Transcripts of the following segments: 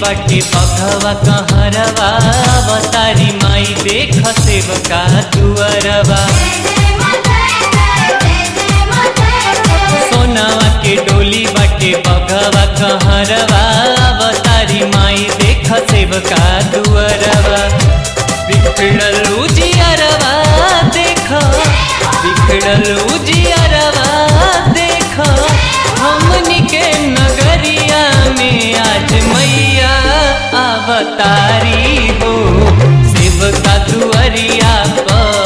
बाटे बघवा कहरवा अवतारी माई देख सेवका दुअरवा। सोनावा के डोली बाटे बघवा कहरवा अवतारी माई देख सेवका दुअरवा। बिखड़ल उजियरवा देख, बिखड़ल उजियरवा देख, हमनी के नगरिया में आज मैया अवतारी हो सेवका दुअरिया पर।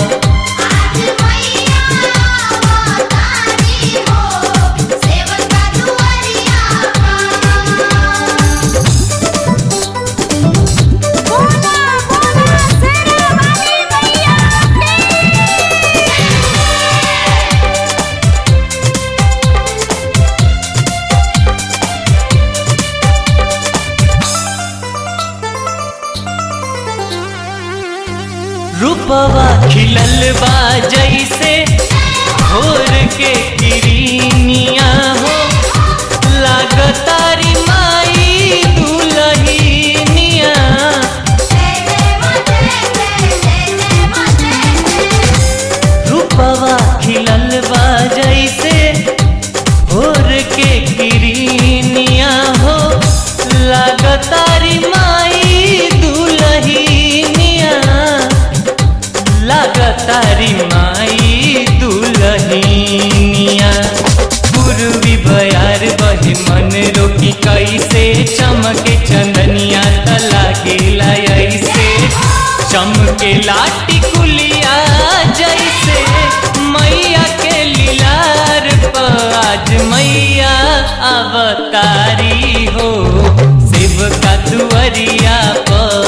रूपवा खिलल बा जैसे भोर के किरनिया हो, लागतारी माई दुलहिनिया। रूपवा खिलल बा जैसे भोर के किरनिया हो, लागतारी माई दुलहिनिया, लागतारी माई दुलहिनिया। पूर्वी बयार बहे मन रोकी कैसे, चमके चंदनिया त लागेला ऐसे, चमके लाटी कुलिया जैसे मैया के लीलार पर आज मैया अवतारी हो सेवका दुअरिया पर।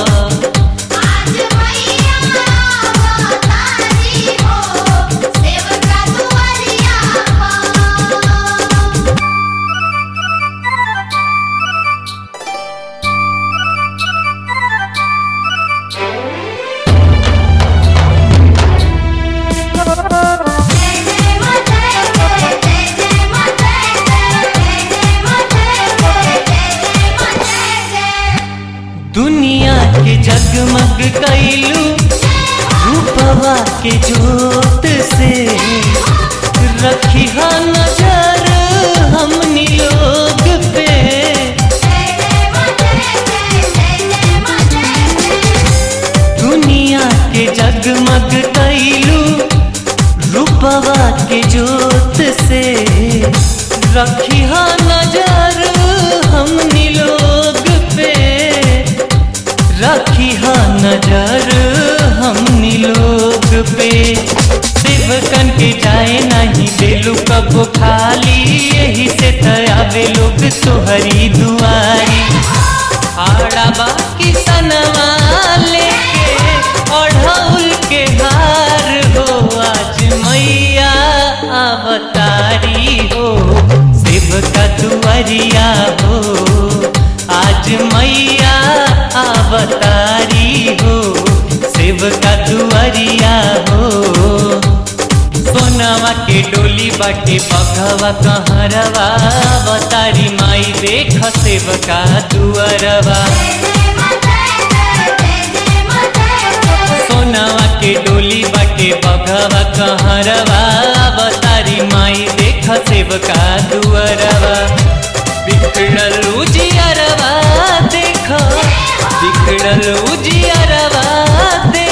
दुनिया के जगमग कैलू रूपवा के जोत से, रखी हा नजर हमनी लोग पे। दुनिया के जगमग कैलू रूपवा के जोत से, रखी हा नजर हमनी लोग पे, रखी हा नजर हमनी लोग पे। सेवकन के जाए नहीं देलू कबो खाली, यही से आवे लोग तोहरी दुआरी। आड़ा बाकी सनवा लेके ओढ़ौल के हार हो आज मैया अवतारी हो सेवका दुअरिया हो, आज मैया अवतारी हो सेवका दुअरिया हो। सोनावा के डोली बाटे बघवा कहरवा अवतारी माई देख सेवका दुअरवा। सोनावा के डोली बाटे बघवा कहरवा अवतारी माई देख सेवका दुअरवा। बिखड़ल उजियरवा देख, बिखड़ल उजियरवा देख,